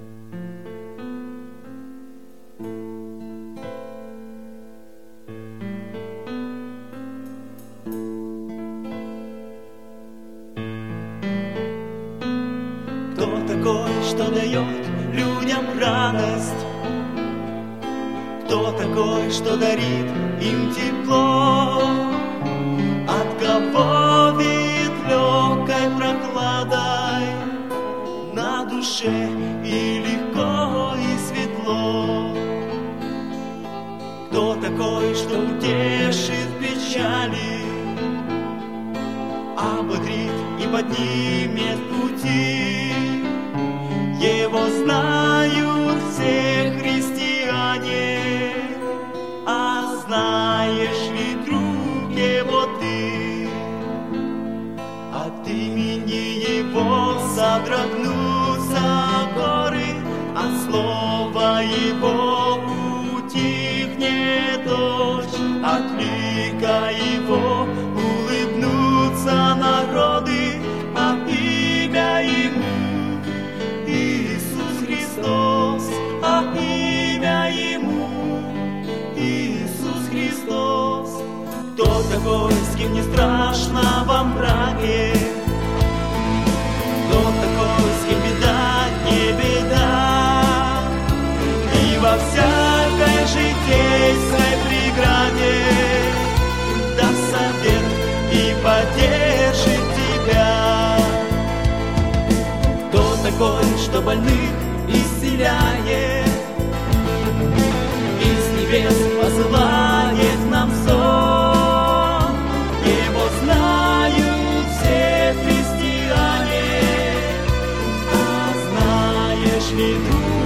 Кто такой, что дает людям радость? Кто такой, что дарит им тепло? От кого веет легкой прохладой на душе и легко, и светло? Кто такой, что утешит печали, ободрит и поднимет пути? Его знают все христиане, а знаешь ли, друг, его ты? От имени его содрогнутся горы, от слова его утихнет дождь, от лика его улыбнутся народы, а имя ему Иисус Христос, а имя ему Иисус Христос. Кто такой, с кем не страшно во мраке? Кто такой, с кем беда не беда? И во всякой житейской преграде даст совет и поддержит тебя. Кто такой, что больных исцеляет, из небес посылает нам сон? Его знают все христиане, а знаешь ли, друг,